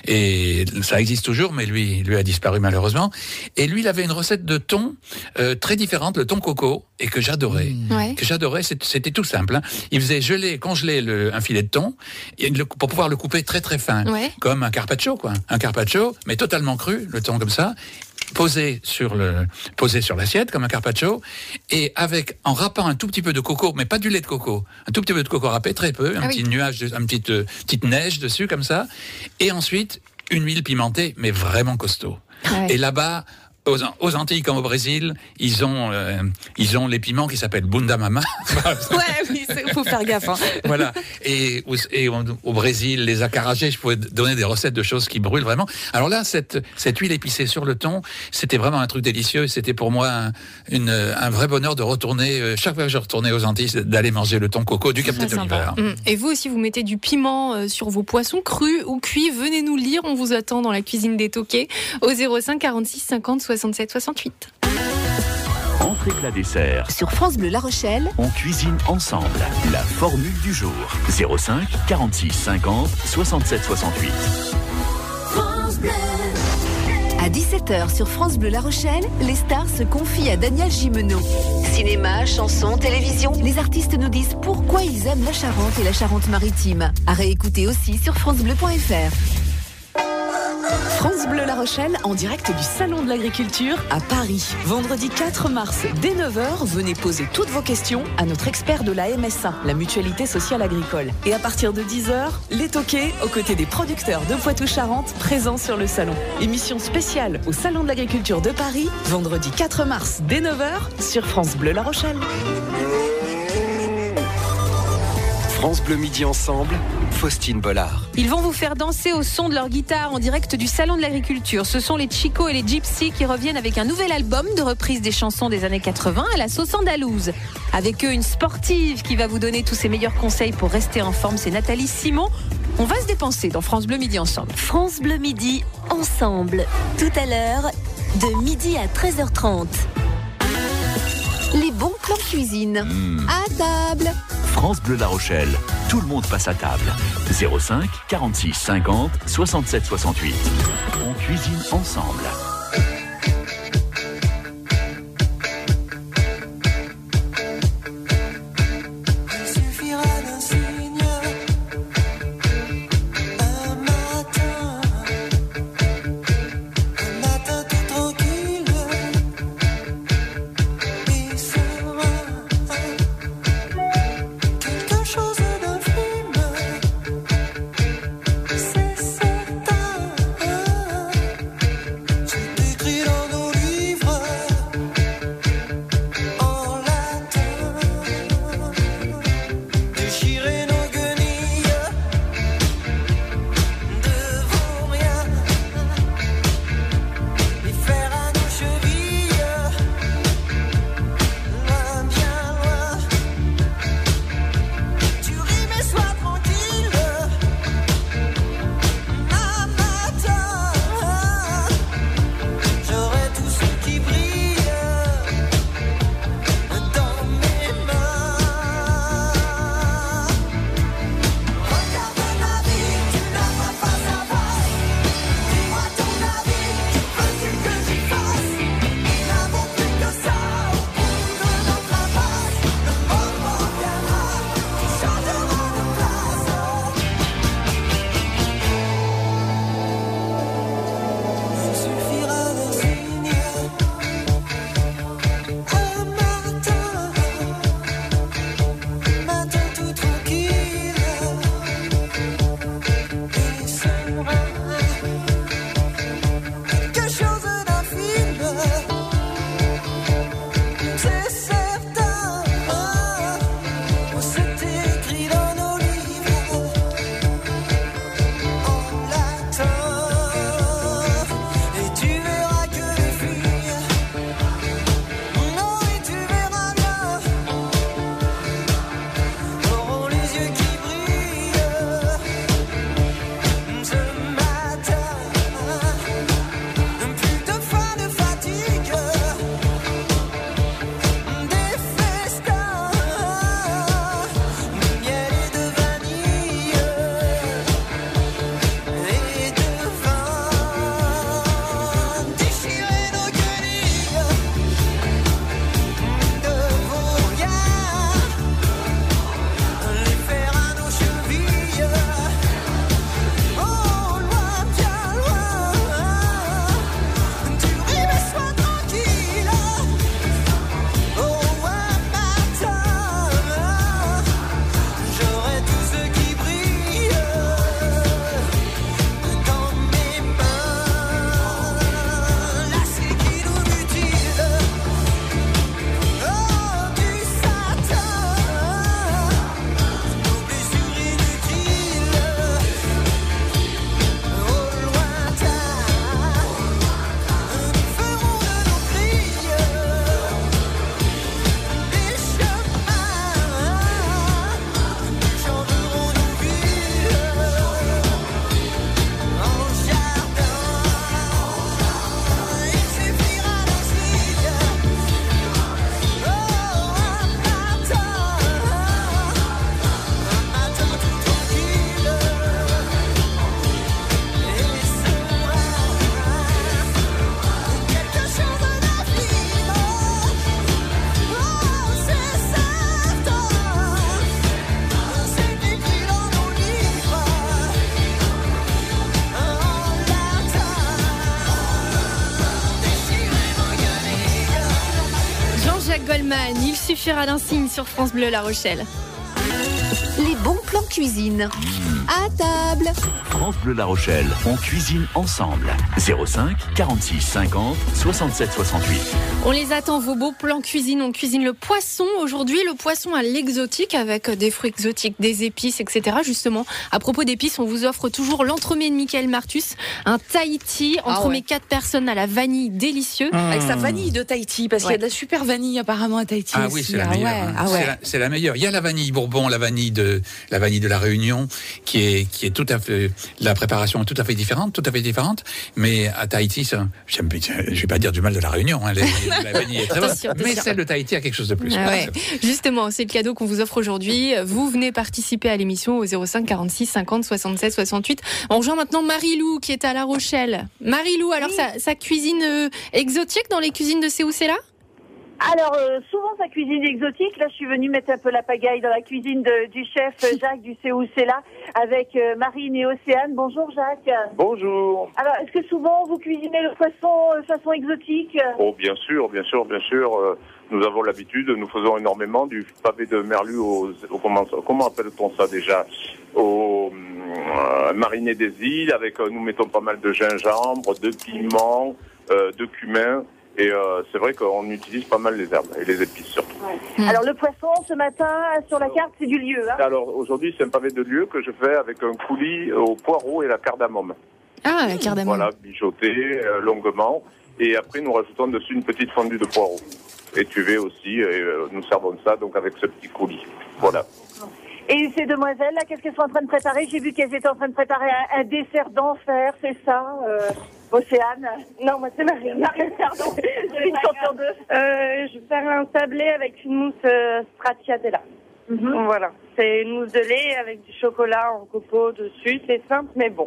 Et ça existe toujours, mais lui, lui a disparu malheureusement. Et lui, il avait une recette de thon euh, très différente, le thon coco, et que j'adorais. Ouais. Que j'adorais, c'est- c'était tout simple. Hein. Il faisait geler, congeler le, un filet de thon et le- pour pouvoir le couper très très fin, Ouais. comme un carpaccio, quoi. Un carpaccio, mais totalement cru, le thon comme ça. Posé sur le, posé sur l'assiette comme un carpaccio, et avec, en râpant un tout petit peu de coco, mais pas du lait de coco, un tout petit peu de coco râpé, très peu, un Ah petit oui. nuage, de, une petite, euh, petite neige dessus comme ça, et ensuite une huile pimentée, mais vraiment costaud. Ouais. Et là-bas, aux, aux Antilles comme au Brésil, ils ont, euh, ils ont les piments qui s'appellent Bunda Mama. Ouais, oui, il faut faire gaffe. Hein. Voilà. Et, au, et au, au Brésil, les acarajés, je pouvais donner des recettes de choses qui brûlent vraiment. Alors là, cette, cette huile épicée sur le thon, c'était vraiment un truc délicieux. C'était pour moi un, une, un vrai bonheur de retourner, euh, chaque fois que je retournais aux Antilles, d'aller manger le thon coco du Capitaine Très sympa. Oliver. Mm. Et vous aussi, vous mettez du piment euh, sur vos poissons crus ou cuits. Venez nous le lire. On vous attend dans la cuisine des Toqués au zéro cinq quarante-six cinquante soixante-sept soixante-huit. Entrée plat dessert. Sur France Bleu La Rochelle, On cuisine ensemble. La formule du jour. zéro cinq quarante-six cinquante soixante-sept soixante-huit. à dix-sept heures sur France Bleu La Rochelle, les stars se confient à Daniel Gimeno. Cinéma, chansons, télévision, les artistes nous disent pourquoi ils aiment la Charente et la Charente-Maritime. À réécouter aussi sur francebleu point f r. France Bleu La Rochelle en direct du Salon de l'Agriculture à Paris. Vendredi quatre mars, dès neuf heures, venez poser toutes vos questions à notre expert de la M S A, la Mutualité Sociale Agricole. Et à partir de dix heures, les Toqués, aux côtés des producteurs de Poitou-Charentes, présents sur le salon. Émission spéciale au Salon de l'Agriculture de Paris, vendredi quatre mars, dès neuf heures, sur France Bleu La Rochelle. France Bleu Midi ensemble, Faustine Bollard. Ils vont vous faire danser au son de leur guitare en direct du Salon de l'Agriculture. Ce sont les Chico et les Gypsy qui reviennent avec un nouvel album de reprise des chansons des années quatre-vingts à la sauce andalouse. Avec eux, une sportive qui va vous donner tous ses meilleurs conseils pour rester en forme, c'est Nathalie Simon. On va se dépenser dans France Bleu Midi Ensemble. France Bleu Midi Ensemble. Tout à l'heure, de midi à treize heures trente. Les bons plans cuisine. Mmh. À table. France Bleu La Rochelle. Tout le monde passe à table. zéro cinq quarante-six cinquante soixante-sept soixante-huit. On cuisine ensemble. Goldman, il suffira d'un signe sur France Bleu La Rochelle. Les bons plans cuisine. Mmh. À table. France Bleu La Rochelle, on cuisine ensemble. zéro cinq quarante-six cinquante soixante-sept soixante-huit. On les attend, vos beaux plans cuisine. On cuisine le poisson. Aujourd'hui, le poisson à l'exotique avec des fruits exotiques, des épices, et cetera. Justement, à propos d'épices, on vous offre toujours l'entremet de Michael Martus, un Tahiti, entremet ah ouais. quatre personnes à la vanille délicieux. Mmh. Avec sa vanille de Tahiti, parce ouais. qu'il y a de la super vanille apparemment à Tahiti ah aussi. Oui, c'est la ah meilleure. Ouais. Hein. Ah ouais. c'est, la, c'est la meilleure. Il y a la vanille Bourbon, la vanille de la vanille de la Réunion, qui est qui est tout à fait la préparation est tout à fait différente, tout à fait différente. Mais à Tahiti, ça, je ne vais pas dire du mal de la Réunion. Hein, les, la vanille est très bonne. Mais celle de Tahiti a quelque chose de plus. Ah ouais. Justement, c'est le cadeau qu'on vous offre aujourd'hui. Vous venez participer à l'émission au zéro cinq quarante-six cinquante soixante-sept soixante-huit. On rejoint maintenant Marie-Lou qui est à La Rochelle. Marie-Lou, alors oui. ça, ça cuisine euh, exotique dans les cuisines de Céousséla ? Alors, euh, souvent, sa cuisine exotique. Là, je suis venue mettre un peu la pagaille dans la cuisine de, du chef Jacques du Céousséla avec euh, Marine et Océane. Bonjour, Jacques. Bonjour. Alors, est-ce que souvent, vous cuisinez le poisson de façon exotique ? Oh, bien sûr, bien sûr, bien sûr. Euh, nous avons l'habitude, nous faisons énormément du pavé de merlu au... au comment, comment appelle-t-on ça déjà ? Au euh, mariné des îles, avec, euh, nous mettons pas mal de gingembre, de piment, euh, de cumin. Et euh, c'est vrai qu'on utilise pas mal les herbes et les épices surtout. Ouais. Mmh. Alors le poisson, ce matin, sur la carte, c'est du lieu. Hein. Alors aujourd'hui, c'est un pavé de lieu que je fais avec un coulis au poireau et la cardamome. Ah, la cardamome. Voilà, bijoté euh, longuement. Et après, nous rajoutons dessus une petite fondue de poireau. Étuvée aussi, et euh, nous servons ça donc avec ce petit coulis. Voilà. Et ces demoiselles, là, qu'est-ce qu'elles sont en train de préparer ? J'ai vu qu'elles étaient en train de préparer un, un dessert d'enfer, c'est ça euh, Océane ? Non, moi c'est Marie. Marie, pardon. Je une sur deux. Euh, je vais faire un sablé avec une mousse euh, stracciatella. Mm-hmm. Voilà. C'est une mousse de lait avec du chocolat en coco dessus. C'est simple, mais bon.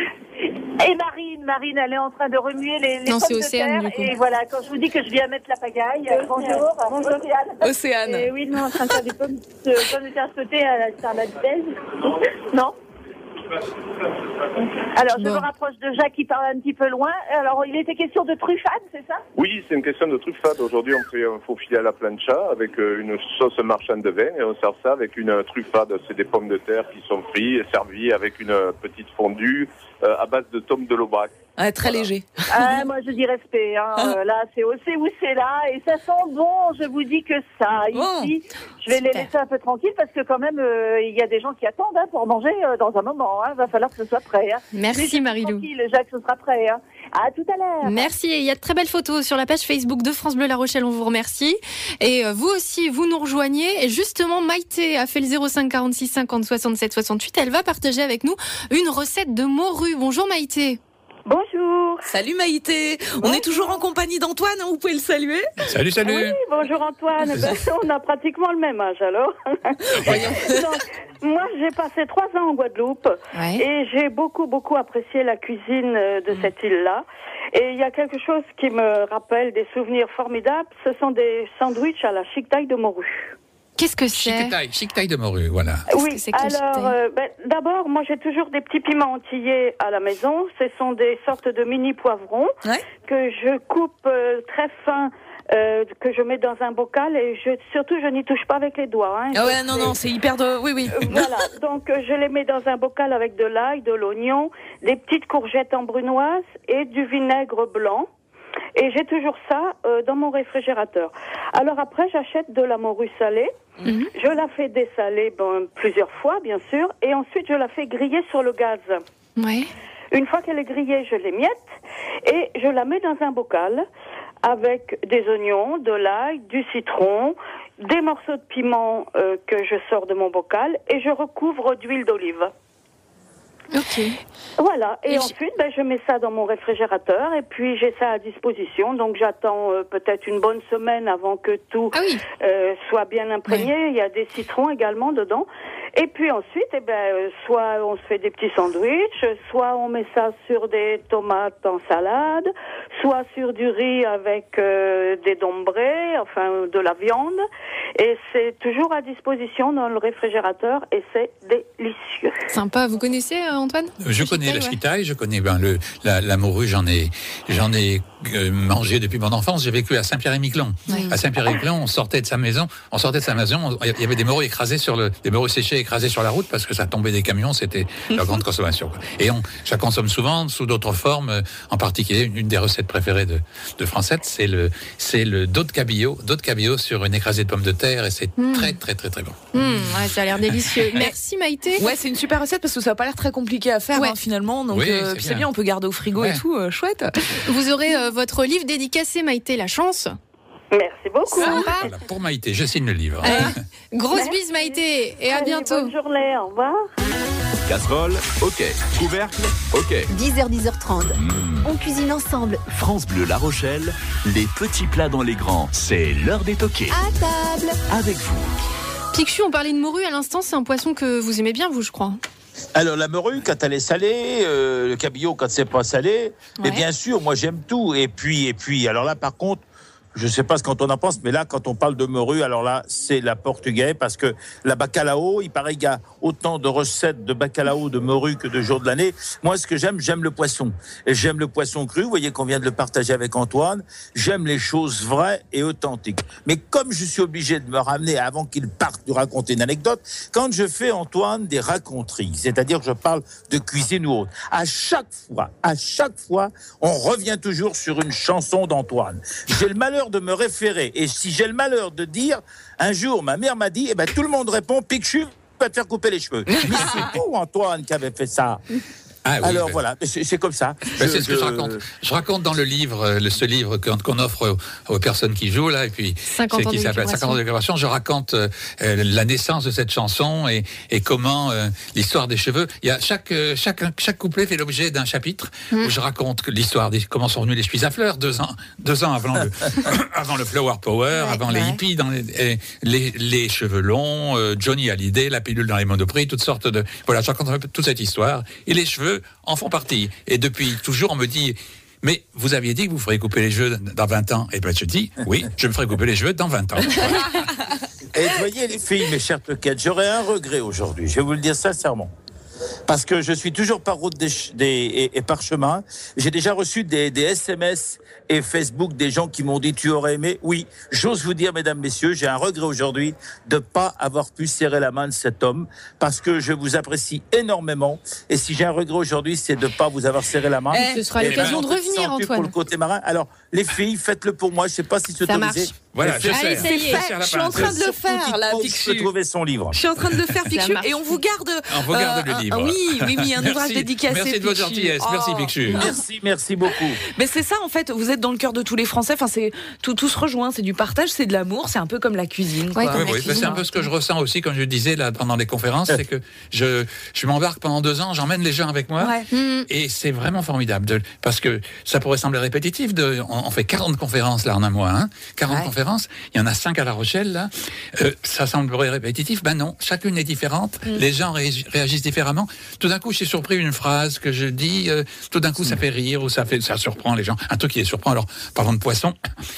Et Marine, Marine, elle est en train de remuer les, les non, pommes c'est de Océane, terre. Du coup. Et voilà, quand je vous dis que je viens mettre la pagaille, euh, bonjour. Bonjour, Océane. Océane. Et oui, nous, on est en train de faire des pommes de, pommes de terre sautées à la salade belge. Non. Alors, je bon. me rapproche de Jacques qui parle un petit peu loin. Alors, il était question de truffade, c'est ça ? Oui, c'est une question de truffade. Aujourd'hui, on fait un faux filet à la plancha avec une sauce marchande de vin et on sert ça avec une truffade. C'est des pommes de terre qui sont frites et servies avec une petite fondue euh, à base de tomes de l'Aubrac. Ah, très voilà. léger. Ah, moi, je dis respect. Hein. Euh, là, c'est au C ou c'est là. Et ça sent bon, je vous dis que ça. Bon. Ici, je vais Super. les laisser un peu tranquilles parce que quand même, euh, il y a des gens qui attendent hein, pour manger euh, dans un moment. Il hein. va falloir que ce soit prêt. Hein. Merci Marie-Lou. Tranquille, Jacques, ce sera prêt. Hein. À tout à l'heure. Merci. Et il y a de très belles photos sur la page Facebook de France Bleu La Rochelle. On vous remercie. Et vous aussi, vous nous rejoignez. Et justement, Maïté a fait le zéro cinq quarante-six cinquante soixante-sept soixante-huit. Elle va partager avec nous une recette de morue. Bonjour Maïté. Bonjour. Salut Maïté. Bonjour. On est toujours en compagnie d'Antoine, hein, vous pouvez le saluer. Salut, salut. Oui, bonjour Antoine. Ben, on a pratiquement le même âge alors. Donc, moi, j'ai passé trois ans en Guadeloupe ouais. et j'ai beaucoup, beaucoup apprécié la cuisine de mmh. cette île-là. Et il y a quelque chose qui me rappelle des souvenirs formidables. Ce sont des sandwichs à la chiquetaille de morue. Qu'est-ce que c'est ? Chiquetaille, chiquetaille de morue, voilà. Oui, que c'est que alors, euh, ben, d'abord, moi j'ai toujours des petits piments entiers à la maison. Ce sont des sortes de mini poivrons ouais. que je coupe euh, très fin, euh, que je mets dans un bocal et je, surtout je n'y touche pas avec les doigts. Hein. Ah ouais, non, non, c'est hyper de... Oui, oui. Voilà, donc euh, je les mets dans un bocal avec de l'ail, de l'oignon, des petites courgettes en brunoise et du vinaigre blanc. Et j'ai toujours ça euh, dans mon réfrigérateur. Alors après, j'achète de la morue salée. Mmh. Je la fais dessaler bon, plusieurs fois, bien sûr. Et ensuite, je la fais griller sur le gaz. Ouais. Une fois qu'elle est grillée, je l'émiette. Et je la mets dans un bocal avec des oignons, de l'ail, du citron, des morceaux de piment euh, que je sors de mon bocal. Et je recouvre d'huile d'olive. Ok. Voilà, et, et ensuite, je... ben, je mets ça dans mon réfrigérateur et puis j'ai ça à disposition. Donc j'attends euh, peut-être une bonne semaine avant que tout ah oui. euh, soit bien imprégné. Ouais. Il y a des citrons également dedans. Et puis ensuite, eh ben, euh, soit on se fait des petits sandwichs, soit on met ça sur des tomates en salade, soit sur du riz avec euh, des dombrés, enfin de la viande. Et c'est toujours à disposition dans le réfrigérateur et c'est délicieux. Sympa. Vous connaissez euh, Antoine ? Je le connais la ouais. chiquetaille, je connais ben, le, la, la morue, j'en ai, j'en ai euh, mangé depuis mon enfance. J'ai vécu à Saint-Pierre-et-Miquelon. Ouais. À Saint-Pierre-et-Miquelon, on sortait de sa maison, on sortait de sa maison, il y avait des morues écrasées sur le, des morues séchées écrasé sur la route parce que ça tombait des camions, c'était la grande consommation. Quoi. Et on, ça consomme souvent sous d'autres formes, en particulier une des recettes préférées de, de Francette, c'est le, c'est le dos de cabillaud, dos de cabillaud sur une écrasée de pommes de terre, et c'est mmh. très très très très bon. Mmh, ouais, ça a l'air délicieux. Merci Maïté. Ouais, c'est une super recette parce que ça n'a pas l'air très compliqué à faire ouais. hein, finalement, donc oui, euh, c'est, bien. c'est bien, on peut garder au frigo ouais. et tout, euh, chouette. Vous aurez euh, votre livre dédicacé, Maïté, la chance. Merci beaucoup. Voilà, pour Maïté, je signe le livre. Euh, grosse bise Maïté et à Allez, bientôt. Bonne journée, au revoir. Casserole, ok. Couvercle, ok. dix heures, dix heures trente. Mmh. On cuisine ensemble. France Bleu La Rochelle, les petits plats dans les grands, c'est l'heure des toqués. À table. Avec vous. Picsou, on parlait de morue à l'instant, c'est un poisson que vous aimez bien, vous, je crois. Alors la morue quand elle est salée, euh, le cabillaud quand c'est pas salé, ouais. mais bien sûr moi j'aime tout. Et puis et puis alors là par contre, je sais pas ce qu'on en pense, mais là quand on parle de morue, alors là c'est la portugais parce que la bacalao, il paraît qu'il y a autant de recettes de bacalao, de morue que de jours de l'année. Moi ce que j'aime, j'aime le poisson. Et j'aime le poisson cru. Vous voyez qu'on vient de le partager avec Antoine. J'aime les choses vraies et authentiques. Mais comme je suis obligé de me ramener avant qu'il parte nous raconter une anecdote, quand je fais Antoine des raconteries, c'est-à-dire que je parle de cuisine ou autre, à chaque fois, à chaque fois, on revient toujours sur une chanson d'Antoine. J'ai le malheur de me référer, et si j'ai le malheur de dire, un jour ma mère m'a dit, eh ben tout le monde répond, Picsou va te faire couper les cheveux. Mais c'est vous Antoine qui avait fait ça. Ah, oui, Alors ben, voilà, c'est, c'est comme ça. Ben, je, c'est ce que je, je raconte. Je raconte dans le livre, le, ce livre qu'on, qu'on offre aux, aux personnes qui jouent là, et puis cinquante c'est, qui s'appelle cinquante ans de décoration. Je raconte euh, la naissance de cette chanson et, et comment euh, l'histoire des cheveux. Il y a chaque chaque chaque couplet fait l'objet d'un chapitre mmh. où je raconte que l'histoire des comment sont venus les chemises à fleurs deux ans deux ans avant le avant le flower power, ouais, avant ouais. les hippies, dans les les, les cheveux longs, euh, Johnny Hallyday, la pilule dans les monoprix, toutes sortes de voilà. Je raconte un peu toute cette histoire et les cheveux en font partie. Et depuis toujours, on me dit, mais vous aviez dit que vous feriez couper les cheveux dans vingt ans. Et bien, je dis, oui, je me ferai couper les cheveux dans vingt ans. Et vous voyez, les filles, mes chères toquettes, j'aurais un regret aujourd'hui. Je vais vous le dire sincèrement. Parce que je suis toujours par route des, des, et, et par chemin. J'ai déjà reçu des, des S M S et Facebook des gens qui m'ont dit tu aurais aimé. Oui, j'ose vous dire, mesdames, messieurs, j'ai un regret aujourd'hui de pas avoir pu serrer la main de cet homme parce que je vous apprécie énormément. Et si j'ai un regret aujourd'hui, c'est de pas vous avoir serré la main. Eh, ce sera et l'occasion de revenir, Antoine. Pour le côté marin. Alors, les filles, faites-le pour moi. Je sais pas si c'est autorisé. Voilà, je Allez, sais. c'est fait. Je suis en train de le faire, là, Picsou. Je peux trouver son livre. Je suis en train de le faire, Picsou. Et on vous garde. On vous garde euh, le livre. Oui, oui, oui, un merci, ouvrage dédicacé. Merci de votre gentillesse. Oh. Merci, Picsou. Merci, merci beaucoup. Mais c'est ça, en fait. Vous êtes dans le cœur de tous les Français. Enfin, c'est tout, tout se rejoint. C'est du partage, c'est de l'amour. C'est un peu comme la cuisine. Quoi. Ouais, comme oui, la oui, cuisine. C'est un peu ce que je ressens aussi, comme je disais là pendant les conférences, c'est que je, je m'embarque pendant deux ans, j'emmène les gens avec moi, ouais. et c'est vraiment formidable. De, parce que ça pourrait sembler répétitif. De, on, on fait quarante conférences là en un mois, hein, quarante ouais. conférences. Il y en a cinq à La Rochelle là. Euh, ça semblerait répétitif. Ben non, chacune est différente. Mm. Les gens ré, réagissent différemment. Tout d'un coup, je suis surpris d'une phrase que je dis. Euh, tout d'un coup, mm. ça fait rire ou ça fait, ça surprend les gens. Un truc qui les surprend. Alors, parlant de poisson,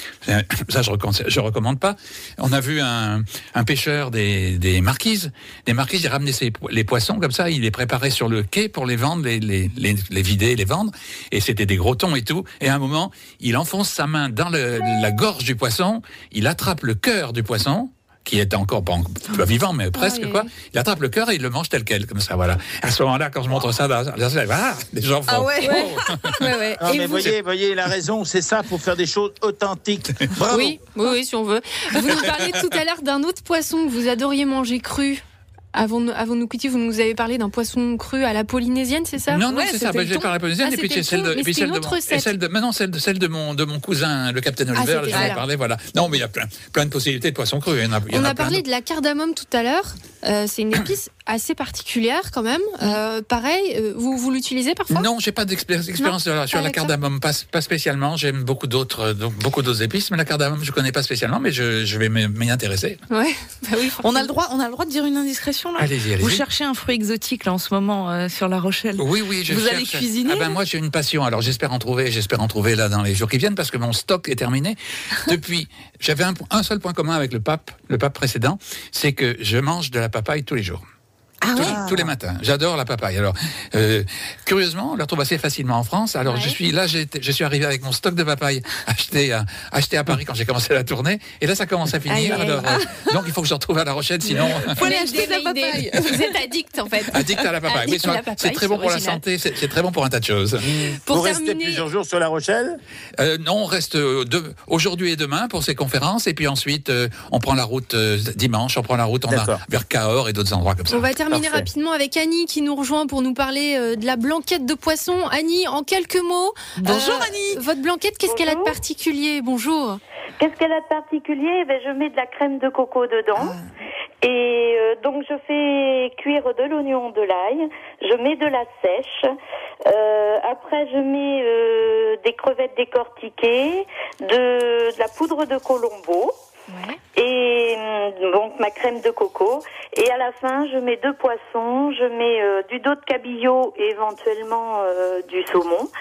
ça je recommande, je recommande pas. On a vu un, un pêcheur des, des Marquises. Des Marquises, il ramenait ses, les poissons comme ça, il les préparait sur le quai pour les vendre, les, les, les, les vider, les vendre. Et c'était des gros thons et tout. Et à un moment, il enfonce sa main dans le, la gorge du poisson, il attrape le cœur du poisson, qui est encore pas, pas vivant, mais presque, oh, oui. quoi. Il attrape le cœur et il le mange tel quel, comme ça, voilà. À ce moment-là, quand je montre ça, dans, dans, ah, les gens font... Ah ouais, oh. ouais, ouais. Non, et mais vous... voyez, voyez, il a raison, c'est ça, pour faire des choses authentiques. Bravo. Oui, oui, oui, si on veut. Vous nous parlez tout à l'heure d'un autre poisson que vous adoriez manger cru. Avant de, avant de nous quitter, vous nous avez parlé d'un poisson cru à la polynésienne, c'est ça? Non, non, ouais, c'est ça. Bah, j'ai parlé à la polynésienne, ah, et puis c'est celle de, et puis celle de, mon, et celle de, mais non, celle de, celle de mon, de mon cousin, le Capitaine Oliver. Ah, j'en ai parlé, voilà. Non, mais il y a plein, plein de possibilités de poissons crus. Il y en a, il y en On a, a parlé de la cardamome tout à l'heure. Euh, c'est une épice assez particulière quand même. Euh, pareil, euh, vous, vous l'utilisez parfois? Non, j'ai pas d'expérience non, sur, sur la cardamome, pas, pas spécialement. J'aime beaucoup d'autres, donc beaucoup d'autres épices, mais la cardamome, je connais pas spécialement, mais je, je vais m'y intéresser. Ouais, bah oui. On a le droit, on a le droit de dire une indiscrétion là. Allez-y, allez-y. Vous cherchez un fruit exotique là en ce moment euh, sur La Rochelle. Oui, oui, je Vous cherche. allez cuisiner? Ah ben moi j'ai une passion. Alors j'espère en trouver, j'espère en trouver là dans les jours qui viennent parce que mon stock est terminé. Depuis, j'avais un, un seul point commun avec le pape, le pape précédent, c'est que je mange de la papaye tous les jours. Ah tous, ouais. tous les matins. J'adore la papaye. Alors, euh, curieusement, on la trouve assez facilement en France. Alors, Ouais. je suis là, j'ai été- je suis arrivé avec mon stock de papaye acheté à, acheté à Paris quand j'ai commencé la tournée. Et là, ça commence à finir. Aïe, aïe. Alors, euh, donc, il faut que je retrouve à La Rochelle, sinon. Faut aller Mais acheter de la j'ai une idée. papaye. Vous êtes addict en fait. Addict à la papaye. Oui, Addict à la c'est- papaye, c'est très bon c'est pour la original. santé, c'est c'est très bon pour un tas de choses. Pour Vous restez terminer- plusieurs jours sur La Rochelle? Euh, non, on reste euh, de- aujourd'hui et demain pour ces conférences, et puis ensuite euh, on prend la route euh, dimanche, on prend la route on a, D'accord. vers Cahors et d'autres endroits comme ça. On va terminer Parfait. rapidement avec Annie qui nous rejoint pour nous parler euh, de la blanquette de poisson. Annie, en quelques mots. Bonjour, euh, Annie. Votre blanquette, qu'est-ce qu'elle a de Bonjour. particulier? Bonjour. Qu'est-ce qu'elle a de particulier? Ben, je mets de la crème de coco dedans. Et euh, donc je fais cuire de l'oignon, de l'ail. Je mets de la sèche. Euh, après je mets euh, des crevettes décortiquées, de, de la poudre de colombo. Et euh, donc ma crème de coco. Et à la fin, je mets deux poissons, je mets euh, du dos de cabillaud et éventuellement euh, du saumon.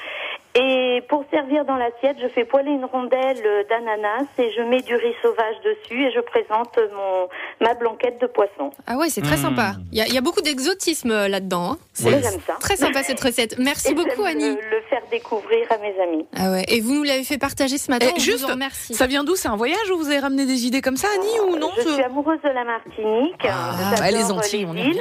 Et pour servir dans l'assiette, je fais poêler une rondelle euh, d'ananas et je mets du riz sauvage dessus et je présente mon ma blanquette de poisson. Ah ouais, c'est très Mmh. sympa. Il y, a- il y a beaucoup d'exotisme euh, là-dedans. hein. Oui, C'est j'aime ça. très sympa cette recette. Merci Et beaucoup j'aime Annie. Le, le faire découvrir à mes amis. Ah ouais. Et vous nous l'avez fait partager ce matin. Et on juste, vous en remercie. ça vient d'où? C'est un voyage ou vous avez ramené des idées comme ça, Annie, ou non? Je suis amoureuse de la Martinique. Ah, J'adore ouais, les Antilles, les on aime îles.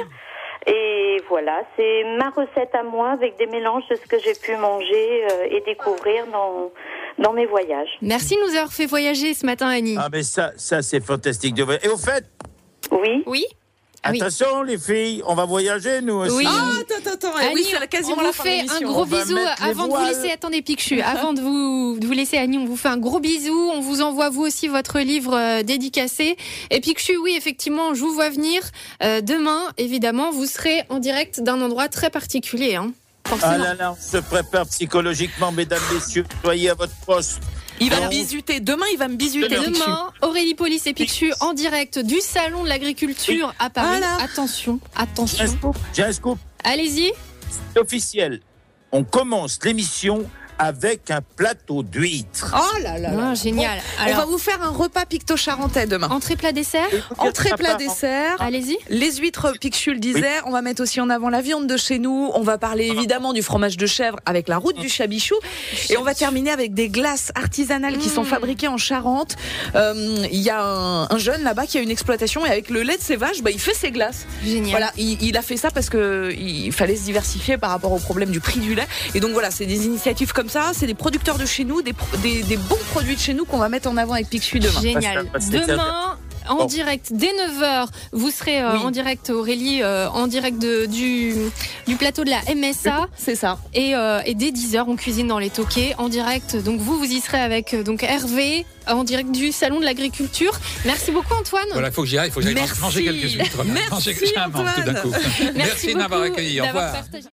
Et voilà, c'est ma recette à moi avec des mélanges de ce que j'ai pu manger euh, et découvrir dans, dans mes voyages. Merci de nous avoir fait voyager ce matin Annie. Ah, mais ça, ça c'est fantastique. de voyager. Et au fait, Oui. Oui. Ah oui. attention les filles, on va voyager nous aussi. Oui. Ah, attends, attends, attends. Eh oui, Annie, c'est quasiment on la vous fin de fait un l'émission. gros On va bisou mettre les avant de vous voiles. laisser. Attendez, Picshu, avant de vous, de vous laisser, Annie, on vous fait un gros bisou. On vous envoie vous aussi votre livre euh, dédicacé. Et Picshu, oui, effectivement, je vous vois venir. Euh, demain, évidemment, vous serez en direct d'un endroit très particulier. Hein, Ah forcément. là là, on se prépare psychologiquement, mesdames, messieurs. Soyez à votre poste. Il va Alors, me bisuter. Demain, il va me bisuter. Demain. Picshu. Demain, Aurélie Polis et Picshu en direct du Salon de l'Agriculture à Paris. Voilà. Attention, J'ai un attention. scoop, j'ai un scoop. Allez-y. C'est officiel. On commence l'émission avec un plateau d'huîtres. Oh là là là. Ah, génial. On va Alors, vous faire un repas picto-charentais demain. entrée plat dessert. Entrée, plat, dessert. Allez-y. Les huîtres, Picshu le disait. On va mettre aussi en avant la viande de chez nous. On va parler évidemment du fromage de chèvre avec la route du Chabichou. Et on va terminer avec des glaces artisanales qui sont fabriquées en Charente. Euh, Il y a un, un jeune là-bas qui a une exploitation et avec le lait de ses vaches, bah, il fait ses glaces. Génial. Voilà, il, il a fait ça parce que il fallait se diversifier par rapport au problème du prix du lait. Et donc voilà, c'est des initiatives comme ça, c'est des producteurs de chez nous, des, pro- des, des bons produits de chez nous qu'on va mettre en avant avec Picshu demain. Génial. Parce que- parce que- Demain, en Bon. direct, dès neuf heures, vous serez euh, Oui. en direct, Aurélie, euh, en direct de, du, du plateau de la M S A. C'est ça. Et, euh, et dès dix heures, on cuisine dans les toquets, en direct. Donc vous, vous y serez avec euh, donc Hervé, en direct du Salon de l'Agriculture. Merci beaucoup, Antoine. Voilà, il faut que j'y aille, il faut que j'aille Merci. manger quelques huîtres. Merci, Manger- j'ai un manque tout d'un Antoine. coup. Merci, de m'avoir beaucoup accueilli. Au d'avoir revoir. partagé.